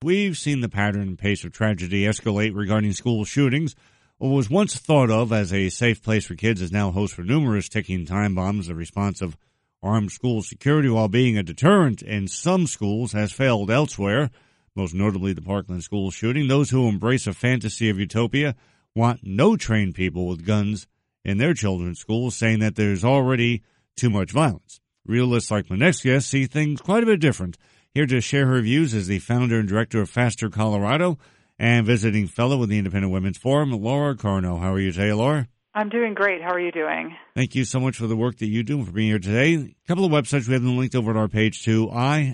We've seen the pattern and pace of tragedy escalate regarding school shootings. What was once thought of as a safe place for kids is now host for numerous ticking time bombs. The response of armed school security, while being a deterrent in some schools, has failed elsewhere, most notably the Parkland school shooting. Those who embrace a fantasy of utopia want no trained people with guns in their children's schools, saying that there's already too much violence. Realists like my next guest see things quite a bit different. Here to share her views is the founder and director of Faster Colorado and visiting fellow with the Independent Women's Forum, Laura Carno. How are you today, Laura? I'm doing great. How are you doing? Thank you so much for the work that you do and for being here today. A couple of websites we have them linked over at our page too,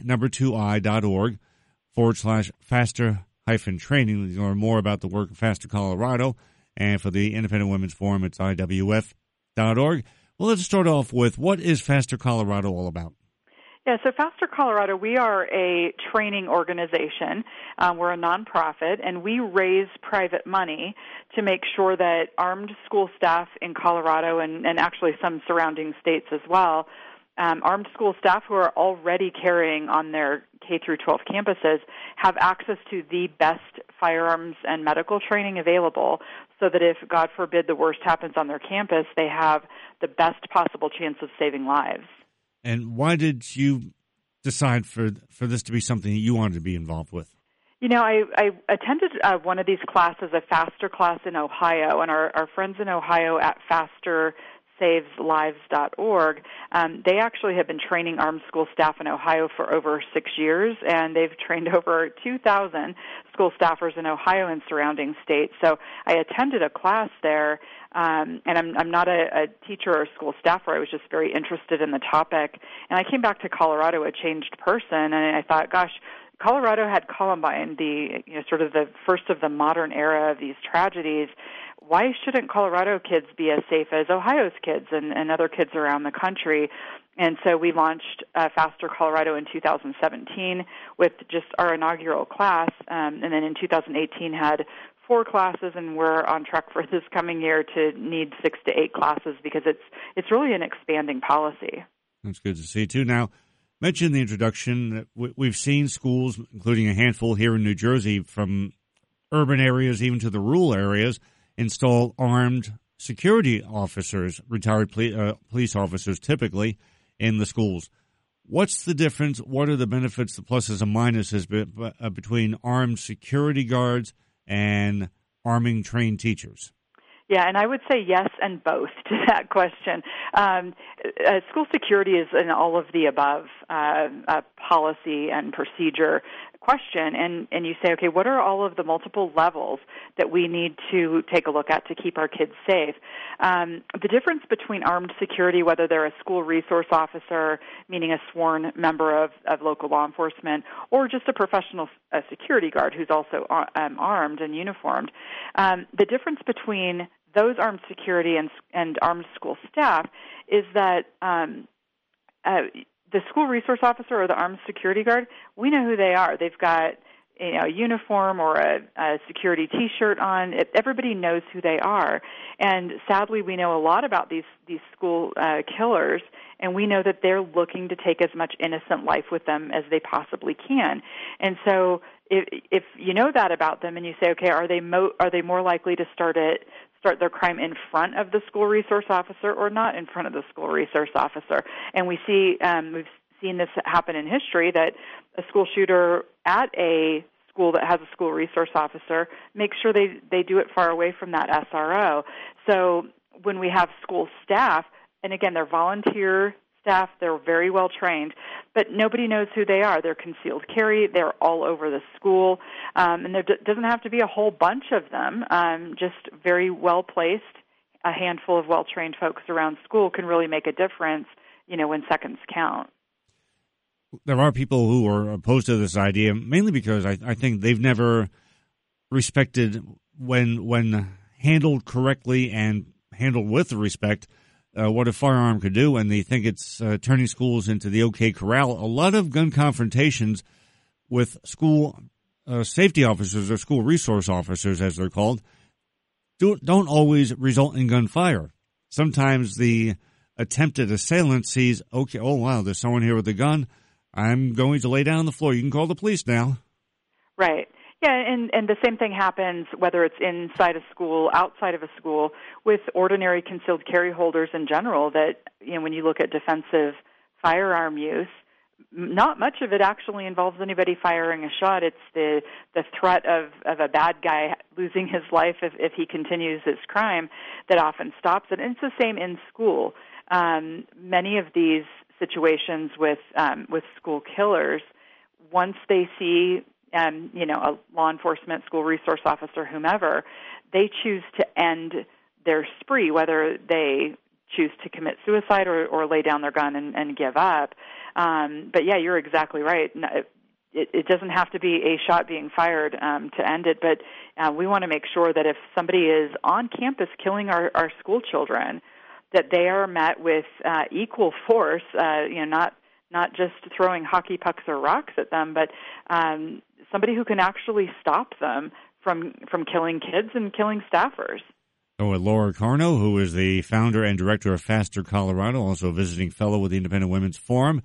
i2i.org/faster-training. You learn more about the work of Faster Colorado. And for the Independent Women's Forum, it's iwf.org. Well, let's start off with, what is Faster Colorado all about? Yeah, so Faster Colorado, we are a training organization. We're a nonprofit, and we raise private money to make sure that armed school staff in Colorado and actually some surrounding states as well, armed school staff who are already carrying on their K through 12 campuses have access to the best firearms and medical training available, so that if, God forbid, the worst happens on their campus, they have the best possible chance of saving lives. And why did you decide for this to be something that you wanted to be involved with? You know, I attended one of these classes, a Faster class in Ohio, and our friends in Ohio at FasterSavesLives.org, they actually have been training armed school staff in Ohio for over 6 years, and they've trained over 2,000 school staffers in Ohio and surrounding states. So I attended a class there, and I'm not a teacher or a school staffer. I was just very interested in the topic. And I came back to Colorado a changed person, and I thought, gosh, Colorado had Columbine, sort of the first of the modern era of these tragedies. Why shouldn't Colorado kids be as safe as Ohio's kids and other kids around the country? And so we launched Faster Colorado in 2017 with just our inaugural class, and then in 2018 had 4 classes, and we're on track for this coming year to need 6 to 8 classes because it's really an expanding policy. That's good to see, too. Now, mentioned in the introduction that we've seen schools, including a handful here in New Jersey, from urban areas even to the rural areas, install armed security officers, retired police officers typically, in the schools. What's the difference? What are the benefits, the pluses and minuses between armed security guards and arming trained teachers? Yeah, and I would say yes and both to that question. School security is an all of the above policy and procedure question, and you say, okay, what are all of the multiple levels that we need to take a look at to keep our kids safe? The difference between armed security, whether they're a school resource officer, meaning a sworn member of local law enforcement, or just a professional security guard who's also armed and uniformed, the difference between those armed security and armed school staff is that the school resource officer or the armed security guard, we know who they are. They've got a uniform or a security T-shirt on. Everybody knows who they are. And sadly, we know a lot about these school killers, and we know that they're looking to take as much innocent life with them as they possibly can. And so if you know that about them and you say, okay, are they more likely to start their crime in front of the school resource officer or not in front of the school resource officer? And we've seen this happen in history, that a school shooter at a school that has a school resource officer makes sure they do it far away from that SRO. So when we have school staff, and again, they're volunteer staff, they're very well trained, but nobody knows who they are. They're concealed carry, they're all over the school, and there doesn't have to be a whole bunch of them, just very well placed. A handful of well-trained folks around school can really make a difference, when seconds count. There are people who are opposed to this idea, mainly because I think they've never respected, when handled correctly and handled with respect, what a firearm could do, and they think it's turning schools into the OK Corral. A lot of gun confrontations with school safety officers or school resource officers, as they're called, don't always result in gunfire. Sometimes the attempted assailant sees, okay, oh, wow, there's someone here with a gun. I'm going to lay down on the floor. You can call the police now. Right. Yeah, and the same thing happens whether it's inside a school, outside of a school, with ordinary concealed carry holders in general. That, when you look at defensive firearm use, not much of it actually involves anybody firing a shot. It's the threat of a bad guy losing his life if he continues his crime that often stops it. And it's the same in school. Many of these situations with school killers, once they see a law enforcement, school resource officer, whomever, they choose to end their spree, whether they choose to commit suicide or lay down their gun and give up. But yeah, you're exactly right. It doesn't have to be a shot being fired to end it, but we want to make sure that if somebody is on campus killing our school children, that they are met with equal force, not just throwing hockey pucks or rocks at them, but somebody who can actually stop them from killing kids and killing staffers. So with Laura Carno, who is the founder and director of Faster Colorado, also a visiting fellow with the Independent Women's Forum,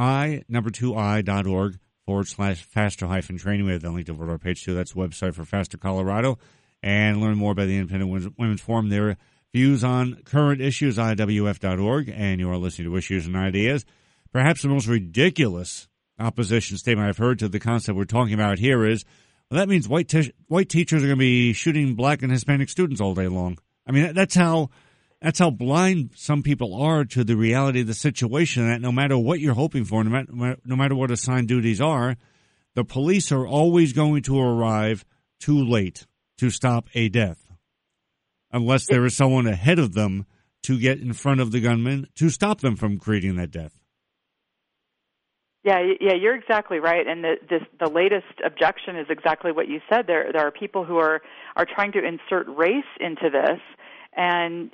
i2i.org/faster-training. We have the link over our page too. That's the website for Faster Colorado. And learn more about the Independent Women's Forum. Their views on current issues, iwf.org. And you are listening to Issues and Ideas. Perhaps the most ridiculous opposition statement I've heard to the concept we're talking about here is, well, that means white teachers are going to be shooting black and Hispanic students all day long. I mean, that's how blind some people are to the reality of the situation, that no matter what you're hoping for, no matter what assigned duties are, the police are always going to arrive too late to stop a death, unless there is someone ahead of them to get in front of the gunman to stop them from creating that death. Yeah, you're exactly right, and the latest objection is exactly what you said. There are people who are trying to insert race into this, and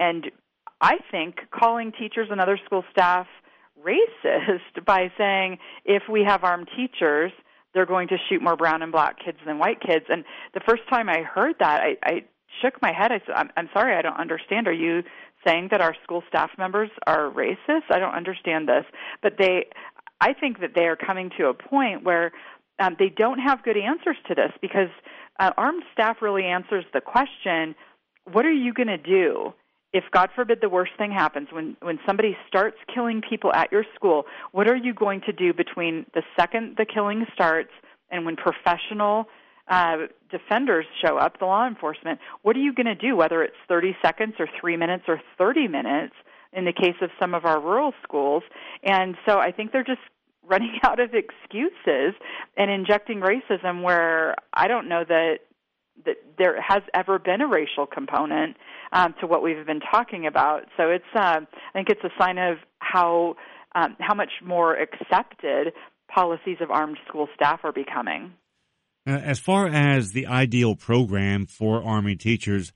I think calling teachers and other school staff racist by saying if we have armed teachers, they're going to shoot more brown and black kids than white kids. And the first time I heard that, I shook my head. I said, I'm sorry, I don't understand. Are you saying that our school staff members are racist? I don't understand this. But I think that they are coming to a point where they don't have good answers to this, because armed staff really answers the question, what are you going to do if, God forbid, the worst thing happens, when somebody starts killing people at your school? What are you going to do between the second the killing starts and when professional defenders show up, the law enforcement? What are you going to do, whether it's 30 seconds or 3 minutes or 30 minutes? In the case of some of our rural schools. And so I think they're just running out of excuses and injecting racism where I don't know that there has ever been a racial component to what we've been talking about. So it's I think it's a sign of how much more accepted policies of armed school staff are becoming. As far as the ideal program for Army teachers,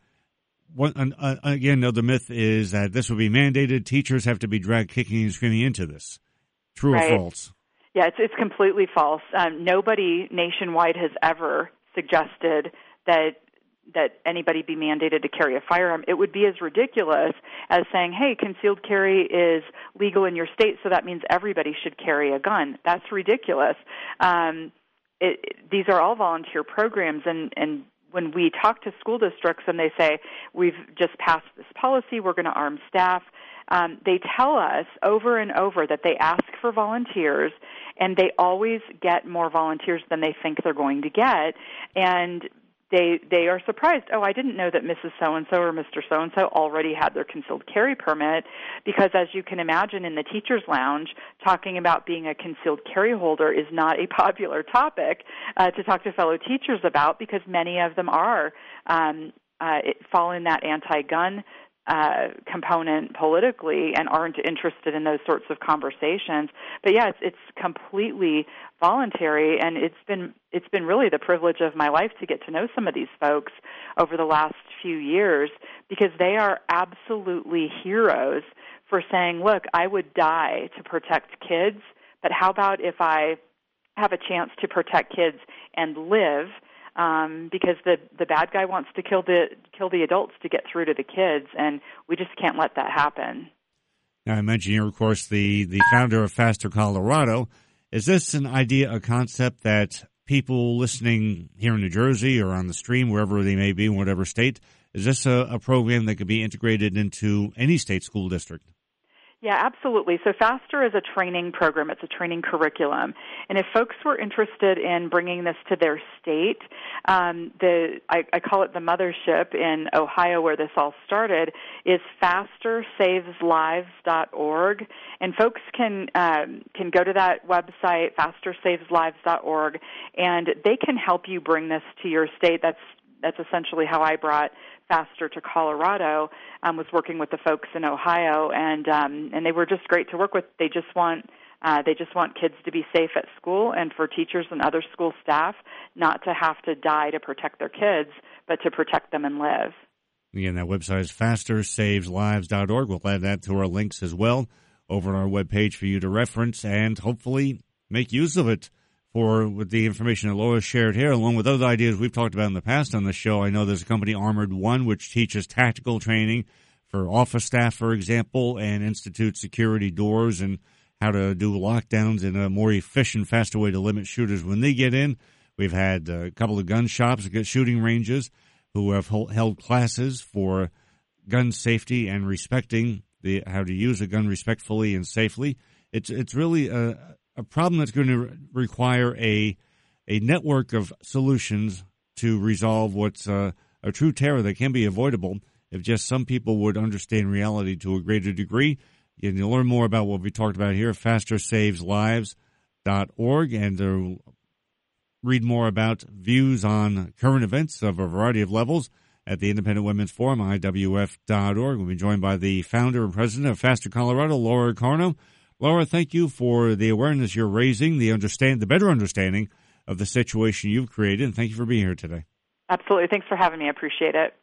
again, the myth is that this will be mandated. Teachers have to be dragged kicking and screaming into this. True or false? Yeah, it's completely false. Nobody nationwide has ever suggested that anybody be mandated to carry a firearm. It would be as ridiculous as saying, hey, concealed carry is legal in your state, so that means everybody should carry a gun. That's ridiculous. These are all volunteer programs, and when we talk to school districts and they say, we've just passed this policy, we're going to arm staff, they tell us over and over that they ask for volunteers, and they always get more volunteers than they think they're going to get. And they are surprised, oh, I didn't know that Mrs. So-and-so or Mr. So-and-so already had their concealed carry permit, because as you can imagine, in the teacher's lounge, talking about being a concealed carry holder is not a popular topic to talk to fellow teachers about, because many of them are fall in that anti-gun component politically and aren't interested in those sorts of conversations. But yeah, it's completely voluntary, and it's been really the privilege of my life to get to know some of these folks over the last few years, because they are absolutely heroes for saying, look, I would die to protect kids, but how about if I have a chance to protect kids and live? Because the bad guy wants to kill the adults to get through to the kids, and we just can't let that happen. Now, I mentioned you're, of course, the founder of Faster Colorado. Is this an idea, a concept that people listening here in New Jersey or on the stream, wherever they may be, in whatever state, is this a program that could be integrated into any state school district? Yeah, absolutely. So FASTER is a training program. It's a training curriculum. And if folks were interested in bringing this to their state, I call it the mothership in Ohio where this all started, is FASTERSavesLives.org. And folks can go to that website, FASTERSavesLives.org, and they can help you bring this to your state. That's essentially how I brought FASTER to Colorado, was working with the folks in Ohio, and they were just great to work with. They just want kids to be safe at school, and for teachers and other school staff not to have to die to protect their kids, but to protect them and live. Again, that website is FASTERSavesLives.org. We'll add that to our links as well over on our webpage for you to reference and hopefully make use of it. With the information that Laura shared here, along with other ideas we've talked about in the past on the show. I know there's a company, Armored One, which teaches tactical training for office staff, for example, and institutes security doors and how to do lockdowns in a more efficient, faster way to limit shooters when they get in. We've had a couple of gun shops, shooting ranges, who have held classes for gun safety and respecting how to use a gun respectfully and safely. It's really a problem that's going to require a network of solutions to resolve what's a true terror that can be avoidable if just some people would understand reality to a greater degree. And you'll learn more about what we talked about here at FASTERSavesLives.org and read more about views on current events of a variety of levels at the Independent Women's Forum, IWF.org. We'll be joined by the founder and president of FASTER Colorado, Laura Carno. Laura, thank you for the awareness you're raising, the better understanding of the situation you've created, and thank you for being here today. Absolutely. Thanks for having me. I appreciate it.